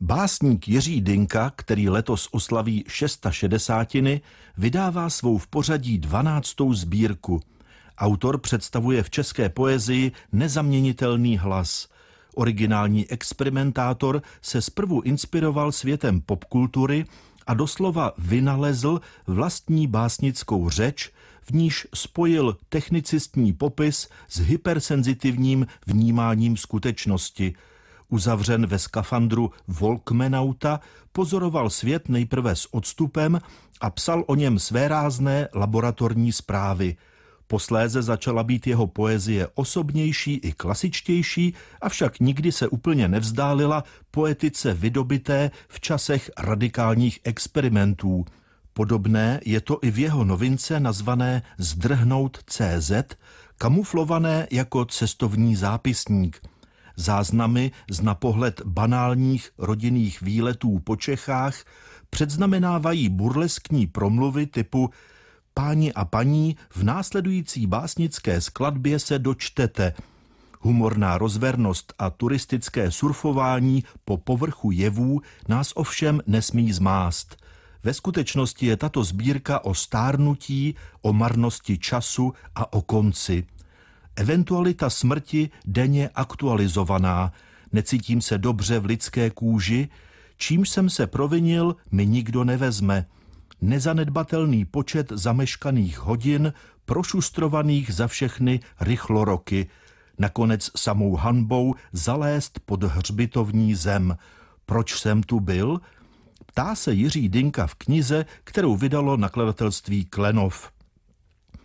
Básník Jiří Dynka, který letos oslaví 660, vydává svou v pořadí 12. sbírku. Autor představuje v české poezii nezaměnitelný hlas. Originální experimentátor se zprvu inspiroval světem popkultury a doslova vynalezl vlastní básnickou řeč, v níž spojil technicistní popis s hypersenzitivním vnímáním skutečnosti. Uzavřen ve skafandru Volkmenauta pozoroval svět nejprve s odstupem a psal o něm svérázné laboratorní zprávy. Posléze začala být jeho poezie osobnější i klasičtější, avšak nikdy se úplně nevzdálila poetice vydobité v časech radikálních experimentů. Podobné je to i v jeho novince nazvané Zdrhnout.cz, kamuflované jako cestovní zápisník. Záznamy z na pohled banálních rodinných výletů po Čechách předznamenávají burleskní promluvy typu Páni a paní, v následující básnické skladbě se dočtete. Humorná rozvernost a turistické surfování po povrchu jevů nás ovšem nesmí zmást. Ve skutečnosti je tato sbírka o stárnutí, o marnosti času a o konci. Eventualita smrti denně aktualizovaná, necítím se dobře v lidské kůži, čímž jsem se provinil, mi nikdo nevezme. Nezanedbatelný počet zameškaných hodin, prošustrovaných za všechny rychloroky, nakonec samou hanbou zalézt pod hřbitovní zem. Proč jsem tu byl? Ptá se Jiří Dynka v knize, kterou vydalo nakladatelství Klenov.